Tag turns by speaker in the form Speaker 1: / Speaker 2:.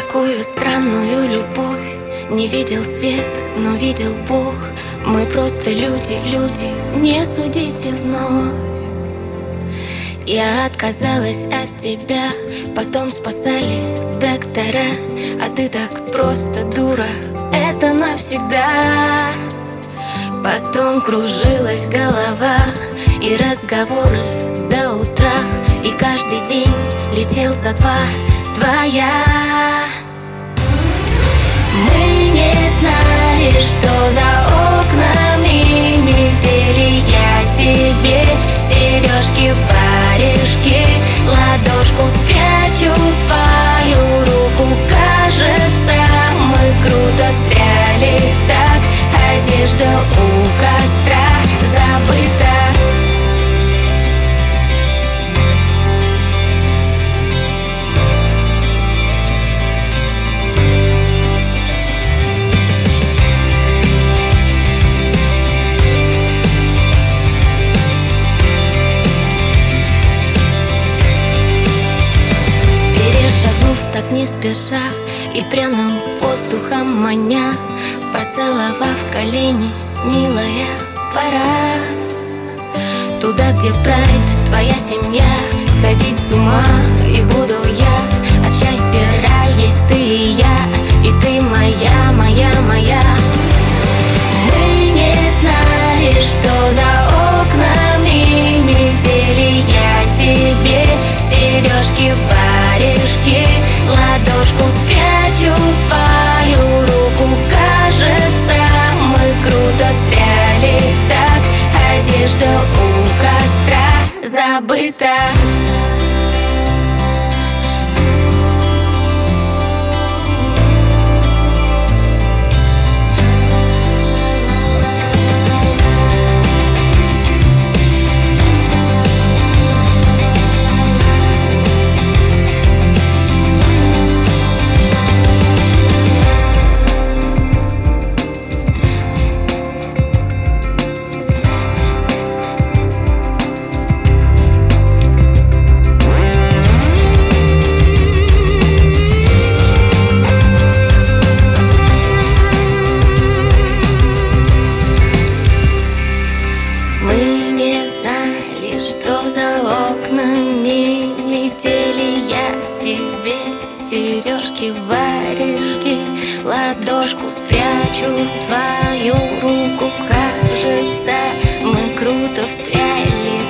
Speaker 1: Какую странную любовь не видел свет, но видел Бог. Мы просто люди, не судите вновь. Я отказалась от тебя, потом спасали доктора. А ты так просто дура, это навсегда. Потом кружилась голова и разговоры до утра. И каждый день летел за два твоя. Мы не знали, что за окнами метели. Я себе сережки, варежки, ладошку спрячу в твою руку. Кажется, мы круто встряли так. Одежда у костра забыта. Так не спеша и пряным воздухом маня, поцеловав колени, милая, пора туда, где прайд, твоя семья. Сходить с ума и буду я. От счастья рай есть ты и я. И ты моя, моя, моя. Мы не знали, что за окнами метели. Я себе сережки, варежки, ладошку спрячу в твою руку. Кажется, мы круто встряли так. Одежда у костра забыта. Что за окнами летели. Я себе сережки, варежки, ладошку спрячу в твою руку. Кажется, мы круто встряли